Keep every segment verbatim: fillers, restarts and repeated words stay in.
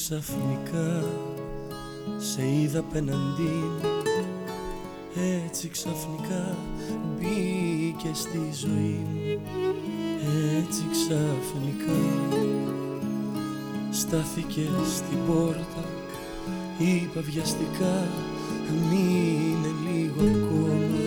ξαφνικά σε είδα απέναντί μου, έτσι ξαφνικά μπήκε στη ζωή μου, έτσι ξαφνικά στάθηκε στην πόρτα. Είπα βιαστικά μείνε λίγο ακόμα.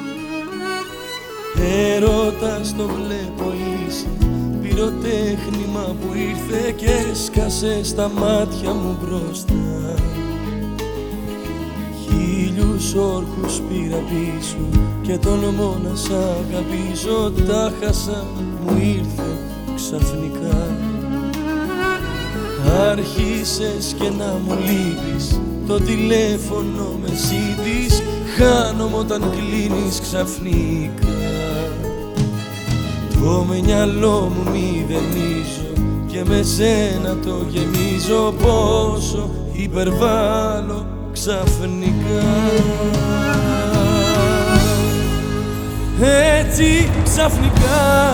Έρωτας το βλέπω είσαι, πυροτέχνημα που ήρθε και έσκασε στα μάτια μου μπροστά. Χίλιους όρκους πήρα πίσω και τολμώ να σ' αγαπήσω. Τα χάσα, μου ήρθε ξαφνικά. Άρχισες και να μου λείπεις, το τηλέφωνο με ζήτης. Χάνομαι όταν κλείνεις ξαφνικά. Το μυαλό μου μηδενίζω και με σένα το γεμίζω. Πόσο υπερβάλλω ξαφνικά. Έτσι ξαφνικά,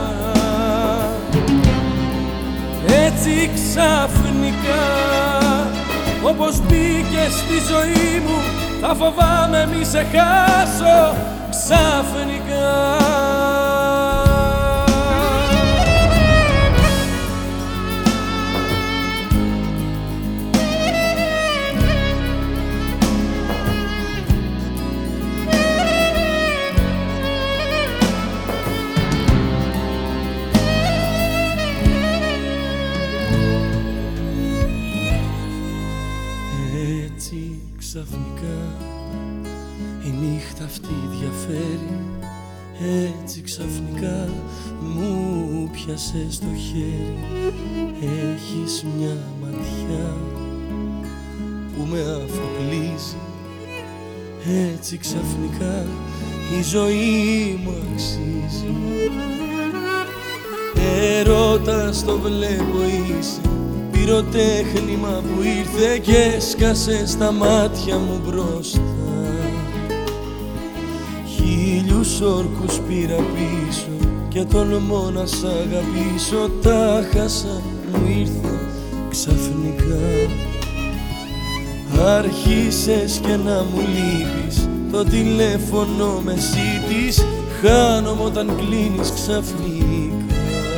έτσι ξαφνικά, όπως μπήκες στη ζωή μου, θα φοβάμαι μη σε χάσω ξαφνικά. Έτσι ξαφνικά η νύχτα αυτή διαφέρει. Έτσι ξαφνικά μου πιάσε στο χέρι. Έχεις μια ματιά που με αφοπλίζει. Έτσι ξαφνικά η ζωή μου αξίζει. Έρωτας το βλέπω είσαι, πυροτέχνημα που ήρθε και έσκασε στα μάτια μου μπροστά. Χίλιους όρκους πήρα πίσω και τολμώ να σ' αγαπήσω. Τα χάσα, μου ήρθε ξαφνικά. Άρχισες και να μου λείπεις, το τηλέφωνο με ζήτης. Χάνομαι όταν κλείνεις ξαφνικά.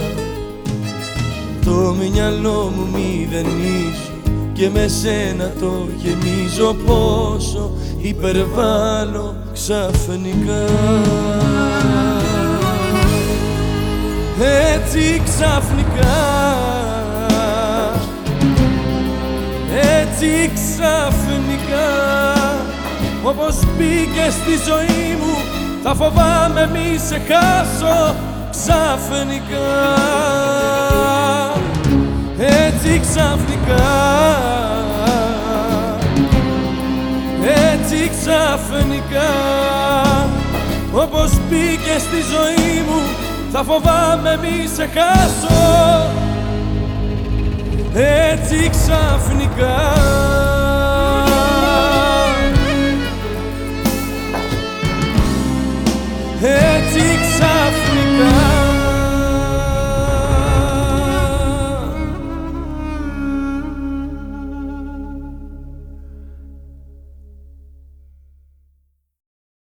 Το μυαλό μου μηδενίζω και με σένα το γεμίζω. Πόσο υπερβάλλω ξαφνικά. Έτσι ξαφνικά, έτσι ξαφνικά, όπως μπήκες στη ζωή μου, θα φοβάμαι μη σε χάσω ξαφνικά. Έτσι ξαφνικά, έτσι ξαφνικά, όπως μπήκες στη ζωή μου, θα φοβάμαι μη σε χάσω. Έτσι ξαφνικά.